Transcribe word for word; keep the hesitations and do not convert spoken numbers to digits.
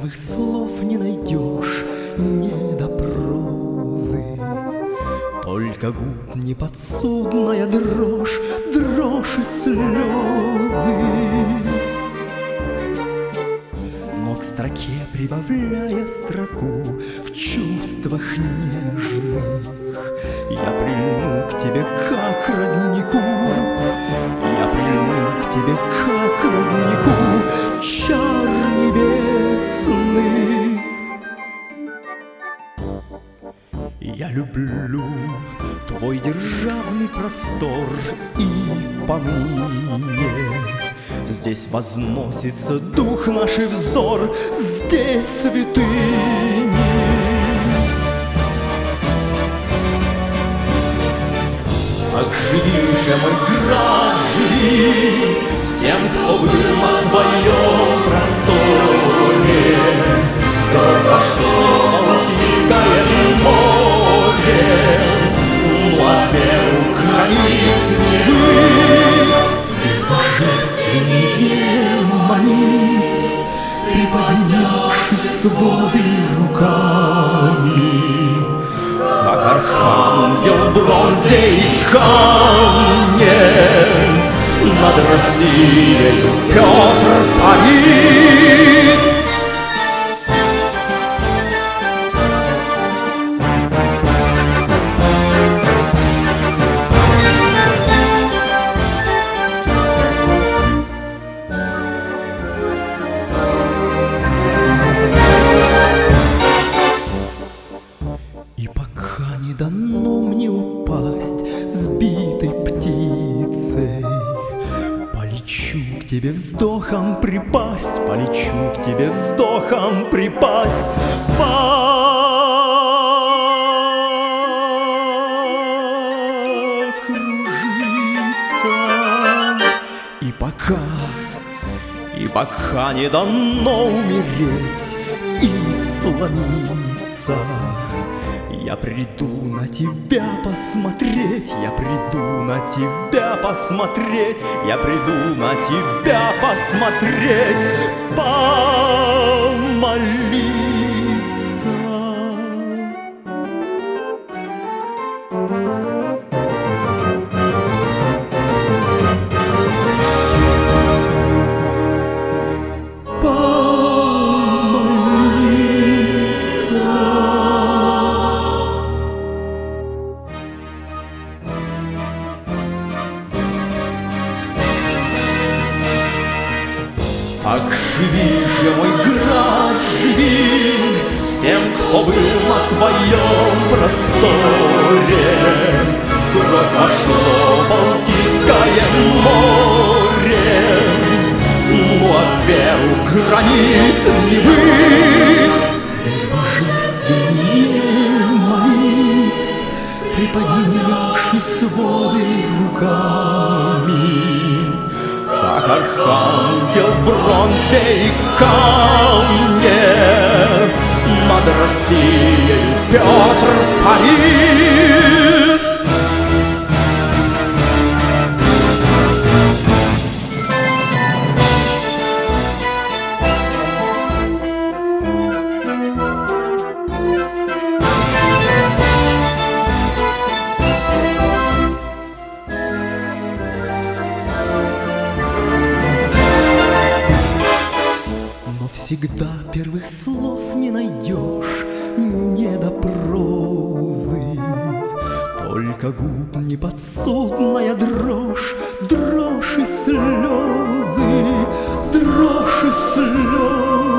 первых слов не найдешь, не до прозы. Только губ неподсудная дрожь, дрожь и слезы. Но к строке прибавляя строку в чувствах нежных, я прильну к тебе как к роднику, я прильну к тебе как к роднику, чар небесный. Я люблю твой державный простор и поныне здесь возносится дух наш и взор, здесь святыни. Ах, живи же, мой град, живи, всем, кто был на твоем просторе. Кровь вошло Балтийское море, ну а веру границ Невы. Здесь божественные молитв, приподнявшись своды руками, как архангел в бронзе и камне, над Россией Петр парит. И пока не дано мне упасть сбитой птицей, полечу к тебе вздохом припасть, полечу к тебе вздохом припасть, покружиться. И пока, и пока не дано умереть и сломиться, я приду на тебя посмотреть, я приду на тебя посмотреть, я приду на тебя посмотреть, помолиться. Ах, живи же, мой град, живи, всем, кто был на твоем просторе. Кровь вошло Балтийское море, ну а веру гранит Невы. Здесь божественные молитв, приподнявшись своды руками, как архангел в бронзе и камне, над Россией Петр парит. Всегда первых слов не найдешь, не до прозы. Только губ неподсудная дрожь, дрожь и слезы, дрожь и слезы.